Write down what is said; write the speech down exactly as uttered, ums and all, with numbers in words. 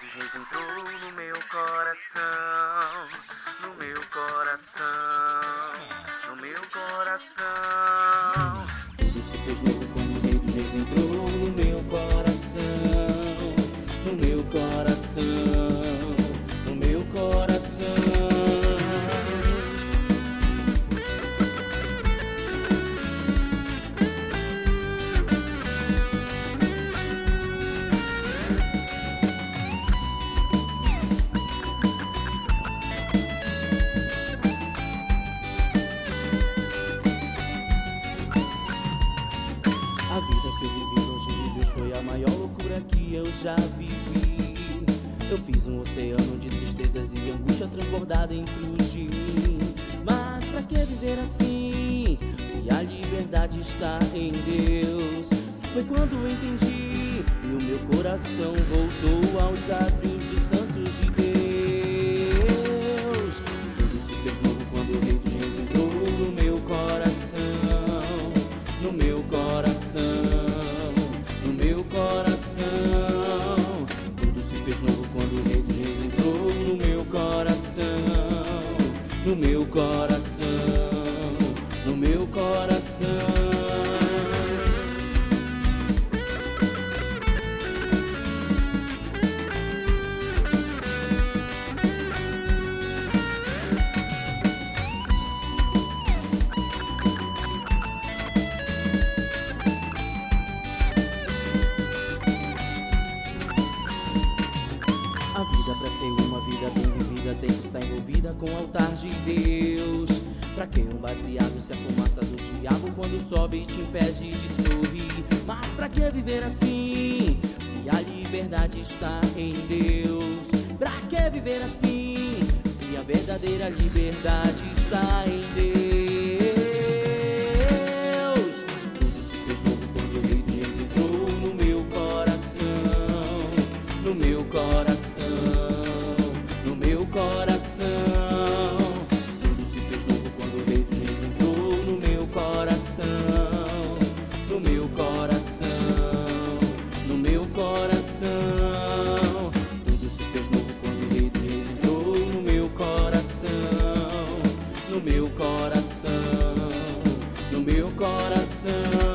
dos Reis entrou no meu coração, no meu coração, no meu coração. Tudo se fez novo quando o Rei dos Reis entrou no meu coração, no meu coração, no meu coração. A vida que eu vivi longe de Deus foi a maior loucura que eu já vivi. Eu fiz um oceano de tristezas e angústia transbordar dentro de mim. Mas pra que viver assim, se a liberdade está em Deus? Foi quando eu entendi e o meu coração voltou aos átrios dos santos de Deus. Tudo se fez novo quando o Rei dos Reis entrou no meu coração, no meu coração, no meu coração. Tudo se fez novo quando o Rei dos Reis entrou no meu coração, no meu coração, no meu coração. A vida pra ser uma vida bem vivida tem que estar envolvida com o altar de Deus. Pra que um baseado se a fumaça do diabo quando sobe e te impede de sorrir? Mas pra que viver assim, se a liberdade está em Deus? Pra que viver assim, se a verdadeira liberdade está em Deus? Tudo se fez novo quando o Rei dos Reis entrou no meu coração, no meu coração, no meu coração. Tudo se fez novo quando o Rei dos Reis entrou no meu coração, no meu coração, no meu coração. Tudo se fez novo quando o Rei dos Reis entrou no meu coração, no meu coração, no meu coração.